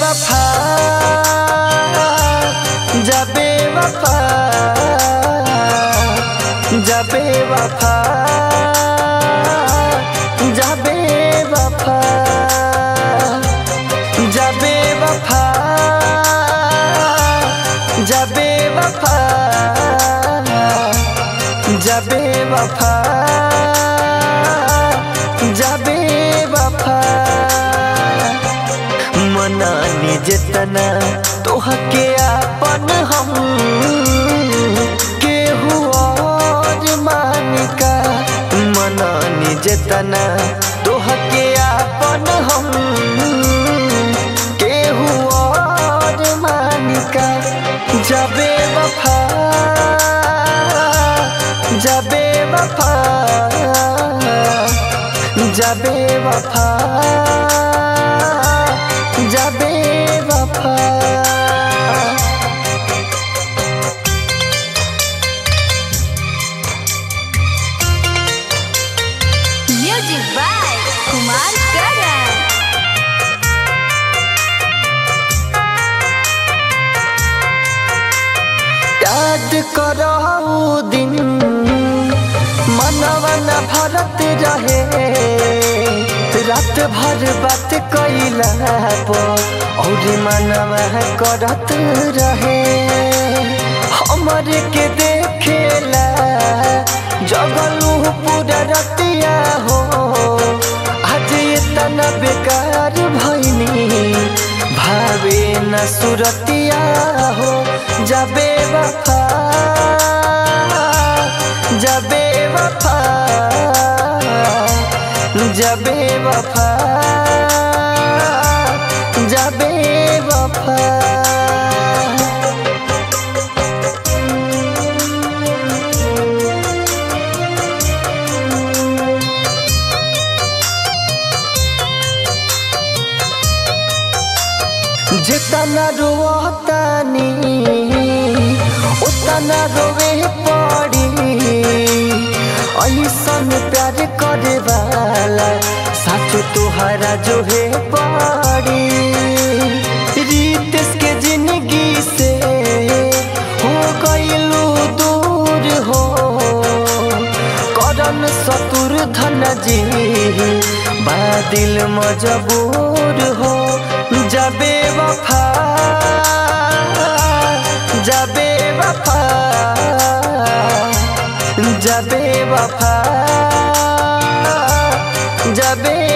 वफा जबे वफा जबे वफा जबे वफा जबे वफा जबे वफा जबे वफा जबे वफा मनानी जितना तोहके अपन हम केहू और मान का मनानी जितना तोहके अपन हम केहू और मान का जबे वफा जबे वफा जबे वफा जबे वफा म्यूजिक बाय कुमार करण। याद करो दिन मनवा न भरत रहे रात भर बात कैला और मनवा करत रहे हमरे के देखेला जगलू पूरा रतिया हो आज इतना बेकार भइनी भावे न सुरतिया हो जबे वफा जबे वफा जबे वफा जबे वफा जितना रोतानी उतना रोवे पड़ी ऐसन प्यार करे वाला साचो तुहरा जो है पड़ी रीतिस के जिंदगी से हो गईलू दूर हो करन सतुर धन जी बादिल मजबूर हो जबे वफा जबे वफा जबे वफा जबे